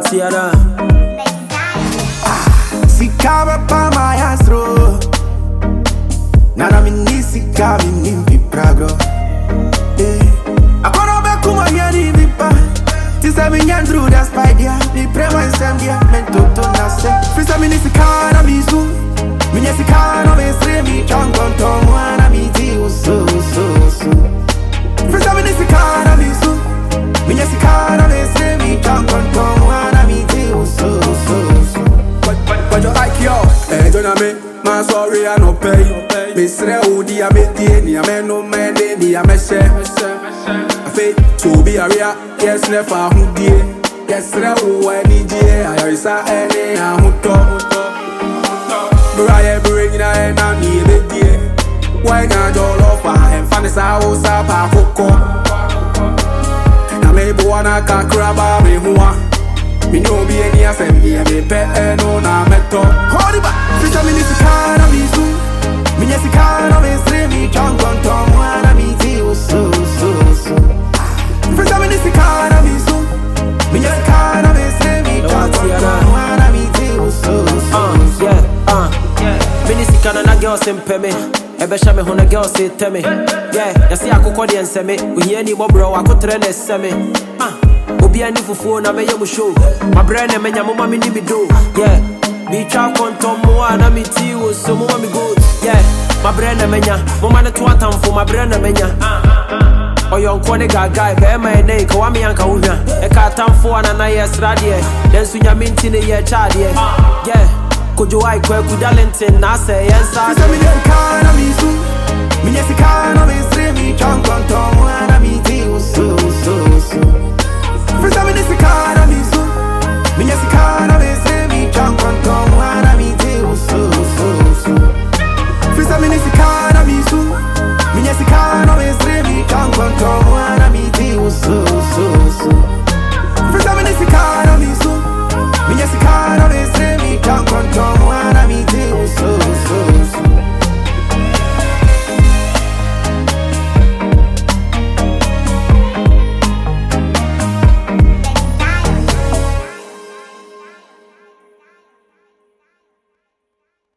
Tiana. Sikaba pa my astro. Nana mini sika mini piprago. Akono be kuma yari bipa. Tisa minyan through the spider. Ni prema insemdia mento to nase. Frisa mini sika na misu. Minya sika no be stremi chongon to wana miti uso. Frisa mini sika na misu. Minya sika no be stremi chongon to wana miti uso. But you like yo, don't me, my sorry I no pay. Miss Reudi, I made the I no man, the I I feel to be a real, yes, never who dear. Yes, I need dear, I saw any who talk. Brian bring in a need a dear. Why not all of and fancy house up a coco? I may be one a crab, me who me no be any assembly, me pet no na meto. Hold it back. Frisa mini sikana misu. Minya sikana me stremi chongon to wana miti uso. Frisa mini sikana misu. Minya sikana me stremi chongon to wana miti uso. Mini sikana na girl simpe me. Ebesha me hona girl say tell me. Yeah, you see akoko de nseme. Uhie ni bobro akotre na seme. Obi ani fufuo na meye mu show. My brain and menya mama me ni me do. Yeah. Me try kontom mo na me ti wo so mo me go. Yeah. My brain and menya mama na to atamfo my brain and menya. Oyonko ne gaga be ma ne ka wa me anka wo hwa. E ka atamfo ana na yes radie. Den sunya minti ne ye chade. Yeah. Kojo ai kwa ku talentin na say yes. Frisa mini sikana misu. Minya sikana me stremi chongon to